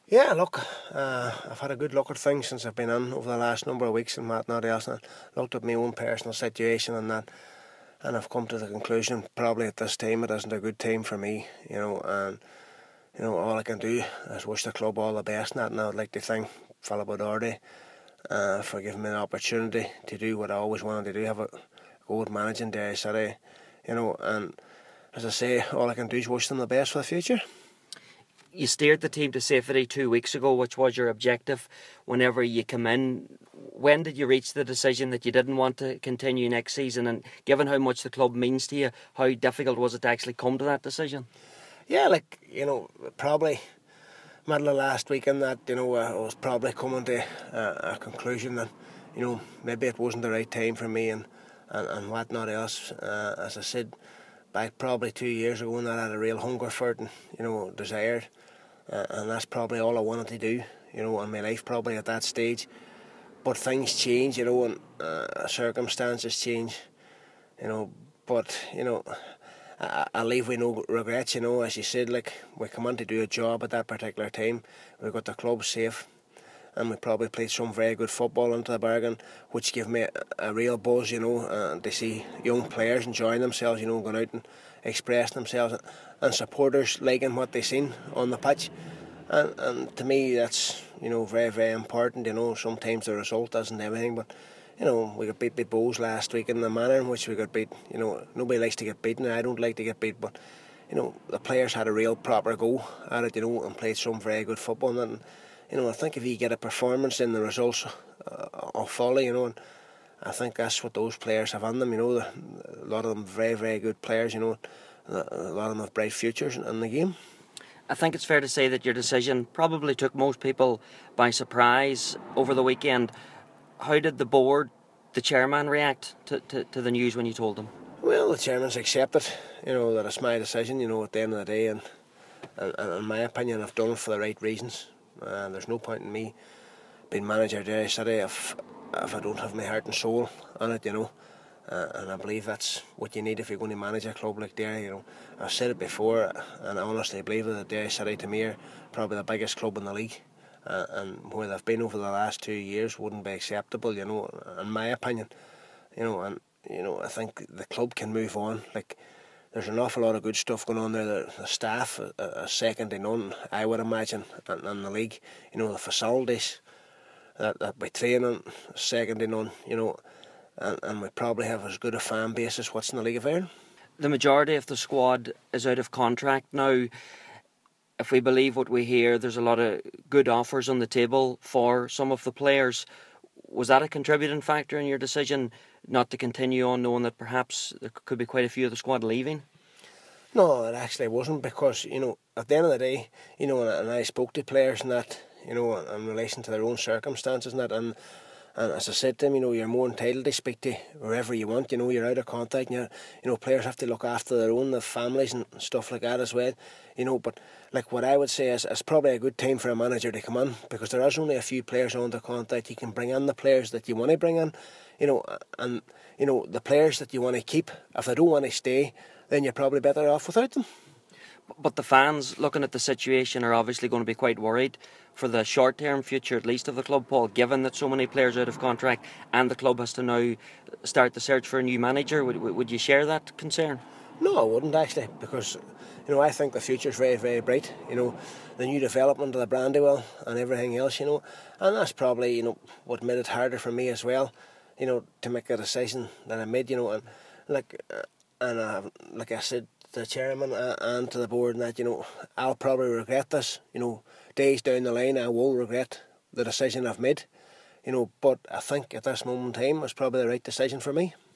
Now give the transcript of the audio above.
Yeah, look, I've had a good look at things since I've been in over the last number of weeks and whatnot else, and looked at my own personal situation and that, and I've come to the conclusion probably at this time it isn't a good time for me, and all I can do is wish the club all the best and that, and I would like to thank Philip O'Doherty for giving me the opportunity to do what I always wanted to do, have a go at managing Derry City, and as I say, all I can do is wish them the best for the future. You steered the team to safety 2 weeks ago, which was your objective whenever you come in. When did you reach the decision that you didn't want to continue next season? And given how much the club means to you, how difficult was it to actually come to that decision? Yeah, probably middle of last week and that, I was probably coming to a conclusion that, maybe it wasn't the right time for me and whatnot else. As I said, back probably 2 years ago, and I had a real hunger for it and, desired. And that's probably all I wanted to do, in my life probably at that stage. But things change, and circumstances change, but, I leave with no regrets, as you said, we come on to do a job at that particular time. We got the club safe, and we probably played some very good football into the bargain, which gave me a real buzz, to see young players enjoying themselves, going out and expressing themselves, and supporters liking what they seen on the pitch. And to me, that's, very, very important. Sometimes the result isn't everything, but we got beat by Bows last week in the manner in which we got beat. Nobody likes to get beaten. I don't like to get beat, but the players had a real proper go at it, and played some very good football. And I think if you get a performance, then the results will follow. And I think that's what those players have on them. A lot of them very, very good players. A lot of them have bright futures in the game. I think it's fair to say that your decision probably took most people by surprise over the weekend. How did the board, the chairman, react to the news when you told them? Well, the chairman's accepted, that it's my decision, at the end of the day, and in my opinion, I've done it for the right reasons. There's no point in me being manager of Derry City if I don't have my heart and soul on it, and I believe that's what you need if you're going to manage a club like Derry. I've said it before, and I honestly believe that Derry City to me are probably the biggest club in the league, and where they've been over the last 2 years wouldn't be acceptable, in my opinion. I think the club can move on. There's an awful lot of good stuff going on there. The staff are second to none, I would imagine, in the league. The facilities that we training, second to none, and we probably have as good a fan base as what's in the League of Ireland. The majority of the squad is out of contract now. If we believe what we hear, there's a lot of good offers on the table for some of the players. Was that a contributing factor in your decision not to continue on, knowing that perhaps there could be quite a few of the squad leaving? No, it actually wasn't, because, at the end of the day, and I spoke to players and that, in relation to their own circumstances and that, and as I said to them, you're more entitled to speak to wherever you want. You're out of contact, and players have to look after their own families and stuff like that as well. But what I would say is it's probably a good time for a manager to come in, because there is only a few players under contact. You can bring in the players that you want to bring in, and the players that you want to keep, if they don't want to stay, then you're probably better off without them. But the fans, looking at the situation, are obviously going to be quite worried for the short-term future, at least, of the club, Paul, given that so many players are out of contract and the club has to now start the search for a new manager. Would you share that concern? No, I wouldn't actually, because I think the future is very, very bright. The new development of the Brandywell and everything else. And that's probably what made it harder for me as well. To make a decision that I made. And like I said, the chairman and to the board, and that I'll probably regret this. Days down the line, I will regret the decision I've made. But I think at this moment in time, it's probably the right decision for me.